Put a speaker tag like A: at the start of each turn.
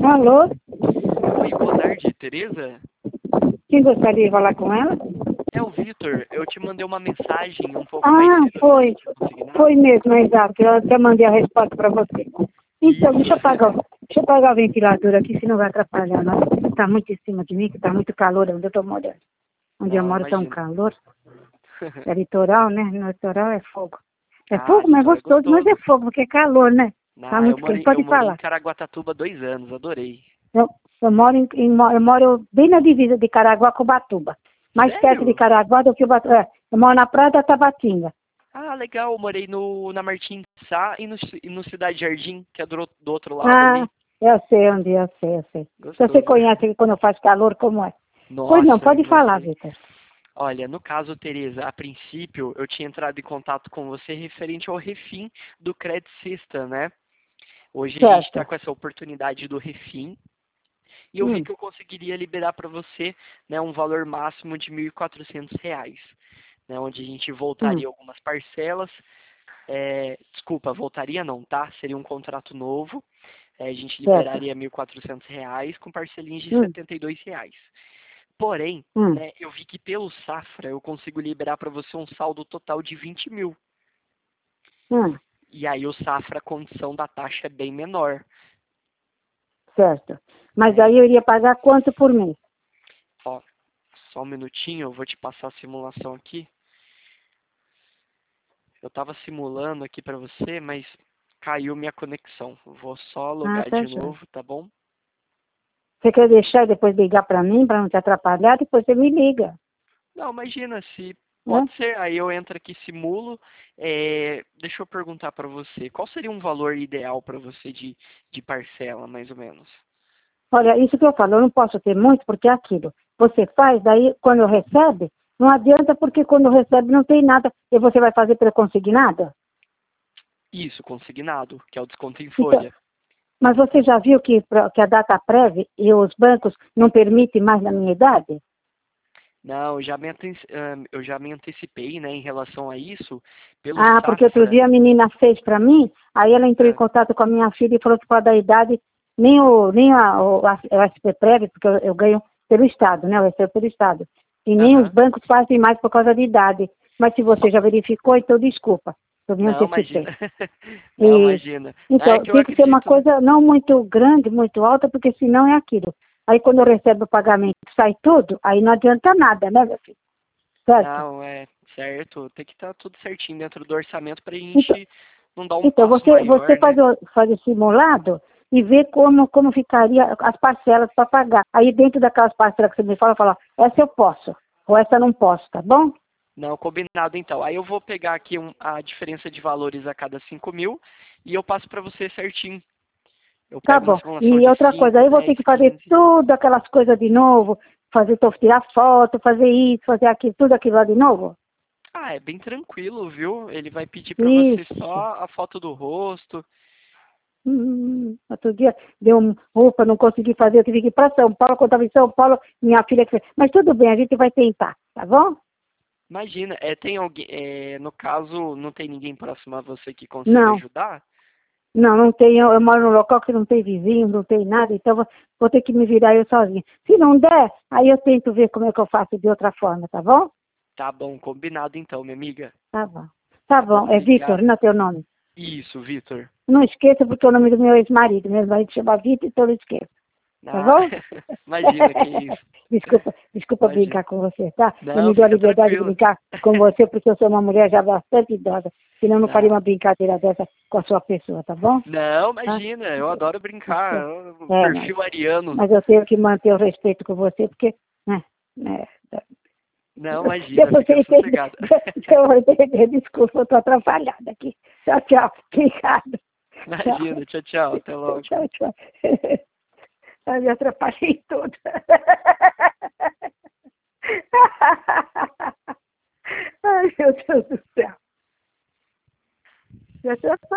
A: Alô?
B: Oi, boa tarde, Tereza?
A: Quem gostaria de falar com ela?
B: É o Vitor. Eu te mandei uma mensagem um pouco mais
A: Ah,
B: cedo no
A: foi.
B: sentido consignado.
A: Foi mesmo, exato. Eu até mandei a resposta para você. Então,
B: Isso.
A: deixa eu apagar o ventilador aqui, senão vai atrapalhar. Não. Está muito em cima de mim, que está muito calor onde eu estou morando. Onde eu
B: Não,
A: moro está um
B: imagina.
A: calor. É litoral, né? No litoral é fogo. É
B: Ah,
A: fogo, mas é
B: Litor é
A: gostoso, mas é
B: gostoso.
A: fogo, porque é calor, né? Está
B: Ah,
A: muito quente.
B: eu
A: Pode
B: morei em
A: falar.
B: Caraguatatuba 2 anos, adorei.
A: Eu moro bem na divisa de Caraguá com Ubatuba. Mais perto de
B: Sério?
A: Caraguá do que Ubatuba. É, eu moro na Praia da Tabatinga.
B: Ah, legal. Eu morei na Martins Sá e no Cidade Jardim, que é do outro lado
A: Ah,
B: ali.
A: eu sei onde, eu sei, eu sei. Você
B: Gostoso.
A: conhece quando faz calor, como é? Pois não,
B: Nossa,
A: pode
B: eu
A: falar,
B: sei.
A: Vitor.
B: Olha, no caso, Tereza, a princípio eu tinha entrado em contato com você referente ao refim do Credit System, né? Hoje a gente está
A: Certo.
B: com essa oportunidade do refim e eu vi
A: Hum,
B: que eu conseguiria liberar para você, né, um valor máximo de R$ 1.400, né, onde a gente
A: hum,
B: voltaria algumas parcelas. Desculpa, voltaria não, tá? Seria um contrato novo. A gente
A: certo.
B: liberaria R$ 1.400 com parcelinhas de
A: Hum,
B: R$ 72. Porém,
A: hum,
B: né, eu vi que pelo Safra eu consigo liberar para você um saldo total de 20 mil.
A: hum,
B: E aí o Safra, a condição da taxa é bem menor.
A: certo. Mas
B: Né?
A: aí eu iria pagar quanto por mês?
B: Ó, só um minutinho, eu vou te passar a simulação aqui. Eu estava simulando aqui para você, mas caiu minha conexão. Vou só
A: Ah,
B: logar
A: tá
B: de
A: joia.
B: novo, tá bom?
A: Você quer deixar e depois ligar para mim, para não te atrapalhar? Depois você me liga,
B: Não, imagina, se
A: né?
B: pode ser, aí eu entro aqui, simulo. Deixa eu perguntar para você, qual seria um valor ideal para você de parcela, mais ou menos?
A: Olha, isso que eu falo, eu não posso ter muito, porque é aquilo. Você faz, daí quando recebe, não adianta, porque quando recebe não tem nada, e você vai fazer pelo consignado?
B: Isso, consignado, que é o desconto em
A: Então,
B: folha.
A: mas você já viu que a data prévia e os bancos não permitem mais na minha idade?
B: Não, eu já me antecipei, né, em relação a isso, pelo
A: Ah, porque outro
B: Safra.
A: dia a menina fez para mim, aí ela entrou em
B: Ah,
A: contato com a minha filha e falou que para da idade, nem o SP prévio, porque eu ganho pelo Estado, né? Eu recebo pelo Estado. E nem os
B: aham.
A: bancos fazem mais por causa de idade. Mas se você já verificou, então desculpa, eu me
B: Não, imagina.
A: antecipei.
B: Não,
A: E,
B: imagina. É
A: então,
B: que eu
A: tem que ser uma
B: acredito.
A: coisa não muito grande, muito alta, porque senão é aquilo. Aí quando eu recebo o pagamento, sai tudo, aí não adianta nada, né, meu filho? Certo?
B: Não, é certo. Tem que estar tudo certinho dentro do orçamento pra
A: Então,
B: gente não dar um
A: então
B: passo
A: você
B: maior, né?
A: faz o simulado e vê como ficaria as parcelas para pagar. Aí dentro daquelas parcelas que você me fala, essa eu posso, ou essa eu não posso, tá bom?
B: Não, combinado então. Aí eu vou pegar aqui a diferença de valores a cada 5 mil e eu passo pra você certinho. Eu
A: Tá
B: pego uma
A: bom.
B: simulação
A: E
B: de
A: outra coisa,
B: 5,
A: aí eu vou ter
B: 10,
A: que fazer
B: 15.
A: tudo aquelas coisas de novo, tirar foto, fazer isso, fazer aquilo, tudo aquilo lá de novo.
B: Ah, é bem tranquilo, viu? Ele vai pedir pra você
A: Ixi.
B: só a foto do rosto.
A: Outro dia deu ufa, não consegui fazer, eu tive que ir para São Paulo, quando estava em São Paulo, minha filha que fez. Mas tudo bem, a gente vai tentar, tá bom?
B: Imagina, tem alguém, no caso, não tem ninguém próximo a você que consiga
A: Não,
B: ajudar?
A: não tem, eu moro num local que não tem vizinho, não tem nada, então vou ter que me virar eu sozinha. Se não der, aí eu tento ver como é que eu faço de outra forma, tá bom?
B: Tá bom, combinado então, minha amiga.
A: Tá bom. Tá
B: Tá
A: bom,
B: bom,
A: é Vitor,
B: obrigado.
A: não é teu nome.
B: Isso, Vitor.
A: Não esqueça, porque é o nome do meu ex-marido. Meu marido chama Vitor, então não esqueça. Tá
B: Ah,
A: bom?
B: imagina, que isso.
A: Desculpa
B: Imagina.
A: brincar com você, tá? Eu
B: Não,
A: me dou a
B: fica
A: liberdade de
B: tranquilo.
A: brincar com você porque eu sou uma mulher já bastante idosa. Senão eu não faria
B: Não,
A: uma brincadeira dessa com a sua pessoa, tá bom?
B: não,
A: Tá?
B: imagina, eu adoro brincar.
A: Então, mas,
B: Perfil ariano.
A: mas eu tenho que manter o respeito com você porque, né, né,
B: Não, imagina,
A: depois você
B: fica
A: entende,
B: sossegado.
A: eu vou entender, desculpa, eu estou atrapalhada aqui. Tchau, tchau. Obrigada. Tchau.
B: Imagina, tchau, tchau, até logo.
A: Tchau, tchau. Eu me atrapalhei toda. Ai, meu Deus do céu. Me atrapalhei.